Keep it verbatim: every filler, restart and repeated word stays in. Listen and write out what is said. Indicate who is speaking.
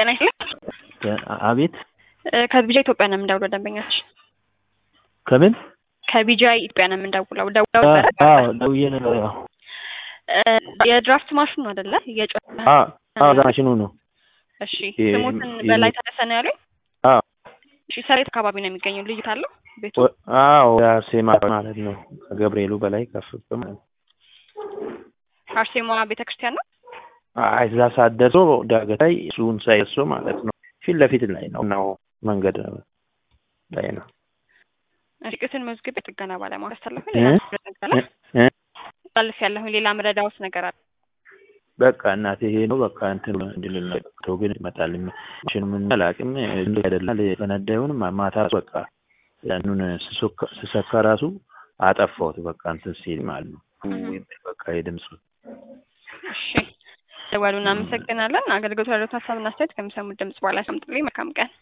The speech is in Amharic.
Speaker 1: ጤና ይስጥልኝ።
Speaker 2: አቤት።
Speaker 1: ከቢጃ ኢትዮጵያ ነው የምንደውለው ደንበኛች።
Speaker 2: ከምን?
Speaker 1: ከቢጃ ኢትዮጵያ ነው የምንደውለው። ደውለው
Speaker 2: አዎ
Speaker 1: ነበር?
Speaker 2: አዎ ደውዬ ነበር። አዎ
Speaker 1: የድራፍት ማሽኑ አይደለ? የጮህ
Speaker 2: አዎ አዎ ማሽኑ ነው።
Speaker 1: እሺ ስሙትን በላይ ታደሰ ነው ያሉኝ?
Speaker 2: አዎ
Speaker 1: እሺ ሰሬት አካባቢ ነው የሚገኘው። ልዩት አለው ቤቱ?
Speaker 2: አዎ አርሴማ ማለት ነው። ከገብርኤሉ በላይ ከፍ ማለት ነው።
Speaker 1: አርሴማ ቤተክርስቲያን ነው?
Speaker 2: አይ እዛ ሳደርሶ ዳገታይ እሱን ሳይደርሶ ማለት ነው። ፊት ለፊት ላይ ነው ነው መንገድ ላይ ነው።
Speaker 1: እርግጥን መዝገብ ጥገና ባለሙያ አስተላልፈ ሌላ ነገር እ ታልፍ ያለው ሌላ መረዳውስ ነገር አለ?
Speaker 2: በቃ እናቴ ይሄ ነው በቃ እንትን እንድልል ነው ግን ይመጣልኝ እሺ ምን አላቅም እንዴ አይደለም ለፈነዳዩን ማታ በቃ ያኑን ስሰካ ራሱ አጠፋሁት በቃ እንትን ሲል ማለት ነው። በቃ የድምጽ
Speaker 1: እሺ ደዋሉና አመሰግናለን። አገልግሎት ወደ ሀሳብና አስተያየት ከሚሰሙት ድምጽ በኋላ ሰምጥልኝ። መልካም ቀን።